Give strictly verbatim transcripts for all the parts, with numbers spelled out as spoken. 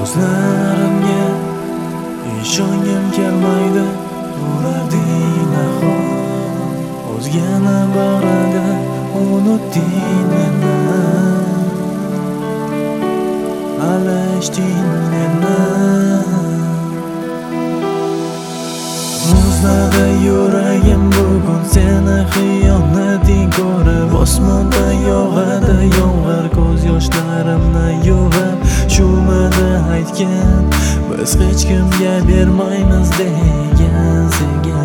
Ko'zlarimga ishongim kelmaydi, ularding nahot o'zgani bag'rida unutding meni, alashding meni. Muzladi yuragim bugun seni xiyonating ko'rib, osmonda yog'adi yomg'ir ko'z yoshlarimni yuvib. Shumida aytgan biz hech kimga bermaymiz degan senga.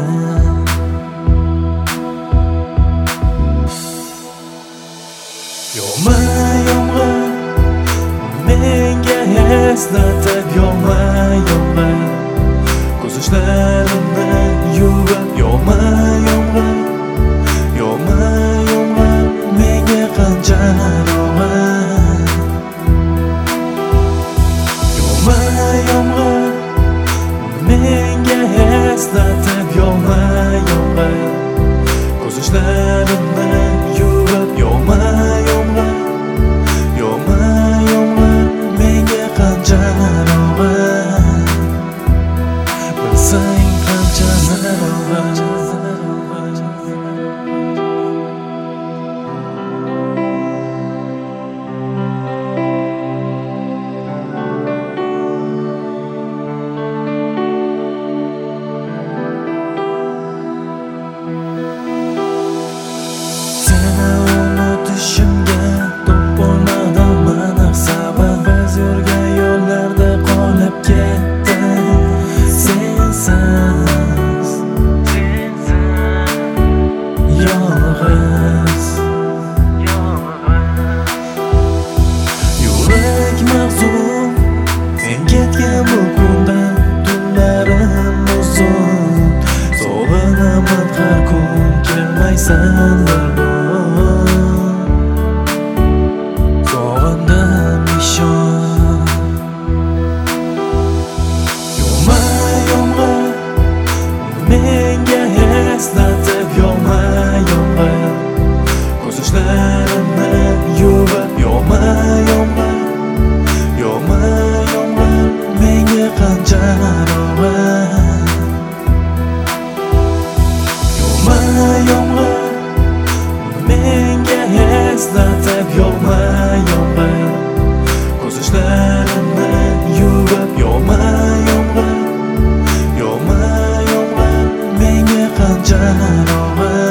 Yog'ma yomg'ir menga eslatib, yog'ma yomg'ir ko'z yoshlarimni yuvib. Yog'ma yomg'ir, yog'ma yomg'ir menga qancha og'ir. Yog'ma yomg'ir menga eslatib, yog'ma yomg'ir ko'z yoshlarimni yuvib. Yog'ma yomg'ir, yog'ma yomg'ir menga qancha og'ir. Bilsang qancha og'ir. Yurak mahzun sen ketgan bu kunda, tunlarim uzun, sog'inaman har kun kelmaysan bugun. Sog'indim ishon. Yog'ma yomg'ir menga eslatib, yog'ma yomg'ir ko'z yoshlarimni yuvib. Yog'ma yomg'ir, yog'ma yomg'ir menga qancha og'ir. Yog'ma yomg'ir menga eslatib, yog'ma yomg'ir ko'z yoshlarimni yuvib. Yog'ma yomg'ir, yog'ma yomg'ir menga qancha og'ir.